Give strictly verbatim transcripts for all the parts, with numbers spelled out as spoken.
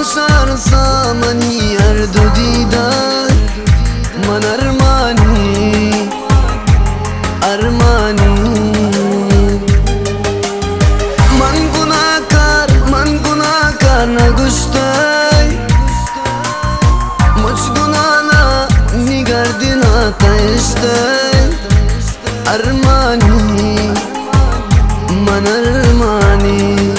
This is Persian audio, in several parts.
انصار صامني أردو ديدان من أرماني أرماني من गुनाहगार من गुनाहगार نگشتای مچ گنانا نگردنا تشتای أرماني من أرماني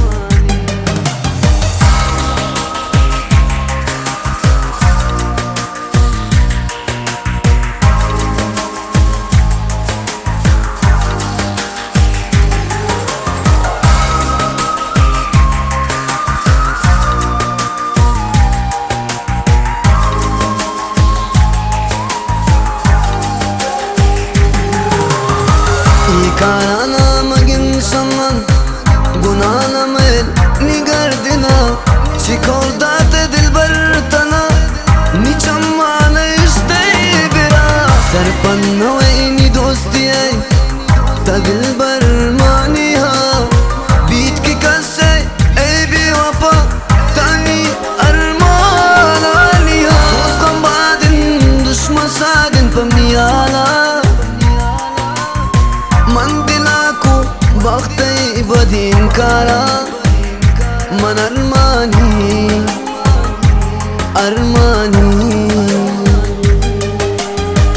Karana magin saman gunana mel nigardina chikolda te dilbar tana nichamana istay bira sarpan waini dosti ay ta dilbar mani ha beat ki kasse ay bi wafa tani arman aliya dostan badin dushman sadin pamniyala من دلاكو بختي بدين كارا من أرماني أرماني